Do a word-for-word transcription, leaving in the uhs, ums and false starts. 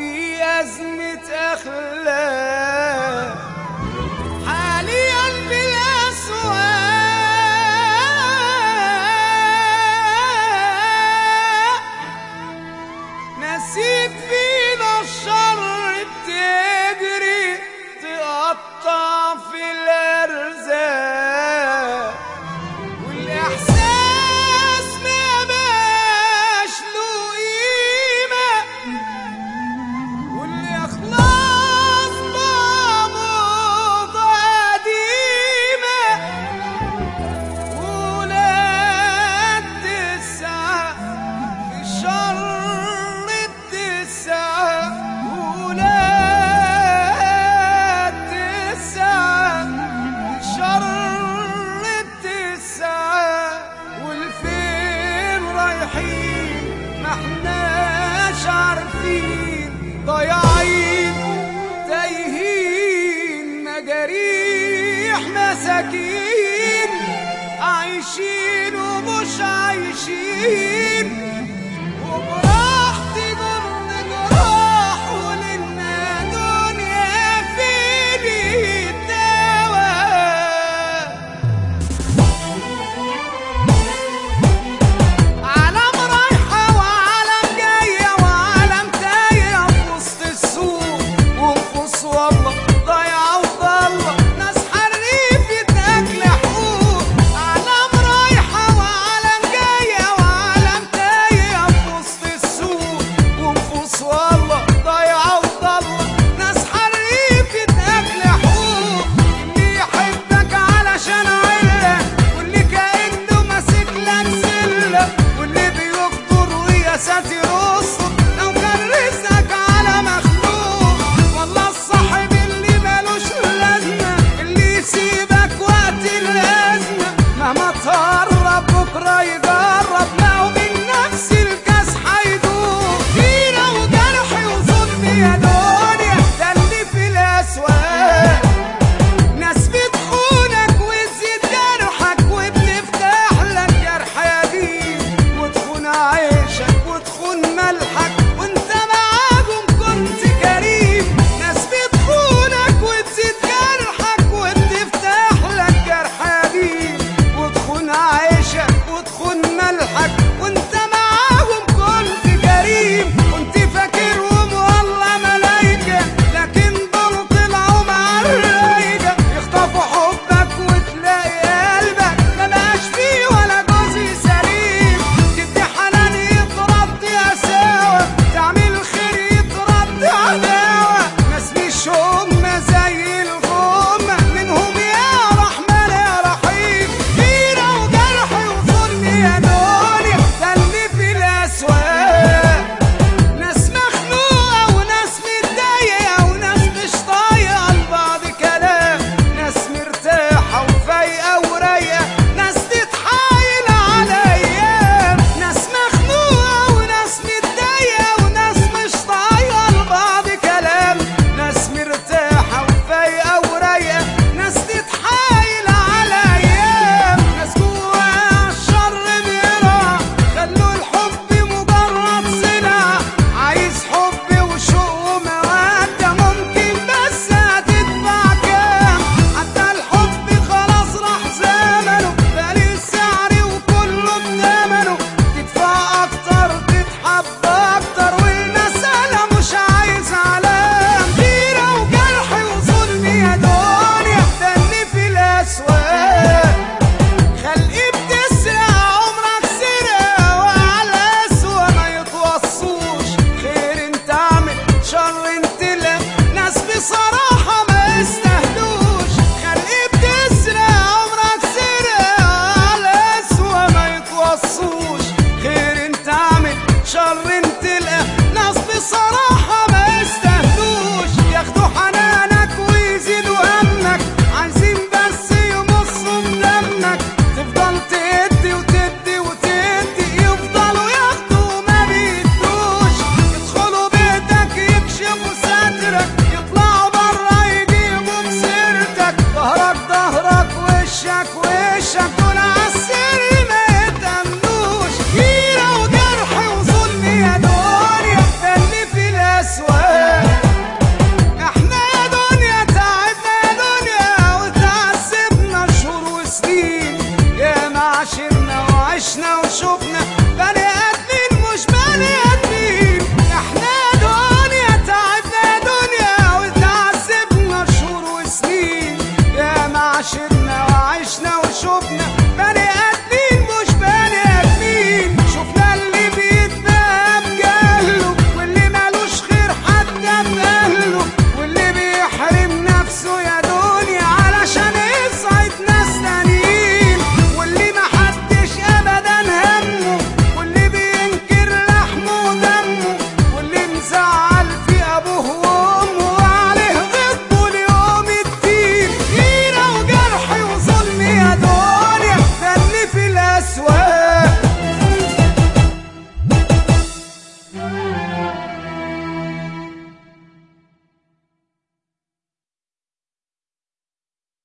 في أزمة أخلاق حاليا بالأسواق، نسيت فينا الشر بتجري تقطع في الأرزاق، والإحساس ما بقاش له قيمة، والإخلاص بقى موضة قديمة، ولاد تسعة في الشر التسعة، ولاد تسعة في الشر التسعة، والفين رايحين ما احناش عارفين، ضايعين تايهين مجاريح مساكين، عايشين ومش عايشين، وجراح تجر جراح، ولنا دنيا فين الدواء. عالم رايحة وعالم جاية وعالم تايه في وسط السوق، ونفوس والله ضايعة وضالة، ناس حريفة أكل حقوق. عالم رايحة وعالم جاية وعالم تايه في وسط السوق، ونفوس والله ضايعة وضالة، ناس حريفة أكل حقوق. اللي يحبك علشان عيلة، واللي كأنه ماسك لك سلة، واللي بيقدر ويا ساتر استر لو كان رزقك على مخلوق. والله الصاحب اللي مالوش لازمة، اللي يسيبك وقت الأزمة، مهما تقرب بكرة يجرب، ما هو من نفس الكاس حيدوق. غيرة وجرح وظلم يا دنيا ده اللي في الأسواق، ناس بتخونك وتزيد جرحك، وبتفتح لك جرح قديم، وتخون عيشك وتخون ملحك، وانت معاهم كنت كريم. ناس بتخونك وتزيد جرحك، وبتفتح لك جرح قديم، وتخون عيشك وتخون ملحك، وانت معاهم كنت كريم. كنت فاكرهم والله ملايكة، لكن دول طلعوا مع الرايقة، يخطفوا حبك وتلاقي قلبك ما بقاش فيه ولا جزء سليم. تدي حنان يترد قساوة، تعمل خير يترد عداوة، ناس مش هما زي الغمة، منهم يا رحمن يا رحيم. غيرة وجرح وظلم يا دنيا ده اللي في الأسواق، ناس مخنوقة وناس متضايقة، وناس مش طايقة لبعض كلام، ناس مرتاحة وفايقة ورايقة، ناس تتحايل على أيام. ناس مخنوقة وناس متضايقة، وناس مش طايقة لبعض كلام، ناس مرتاحة وفايقة ورايقة، ناس تتحايل على أيام. ناس جواها الشر بيرعى، خلوا الحب مجرد سلعة، عايز حب وشوق ومودة ممكن بس هتدفع كام. حتى الحب خلاص راح زمنه، بقى السعر وكله بثمنه، تدفع أكتر تتحب أكتر، والمسألة مش عايز علام. غيرة وجرح وظلم يا دنيا ده اللي في الأسواق، خلقي بتسرق عمرك سرقة، وعلى أسوأ ما يتوصوش. خير انت اعمل شر انت لا، ناس بصراحة ما يستاهلوش. خلقي بتسرق عمرك سرقة، وعلى أسوأ ما يتوصوش. خير انت اعمل شر انت لا، ناس بصراحة ما يستاهلوش. ياخدوا حنانك ويزيدوا همك، عايزين بس يمصوا بدمك، تفضل تدي وتدي وتدي، يفضلوا ياخدوا وما بيدوش. يدخلوا بيتك يكشفوا سترك،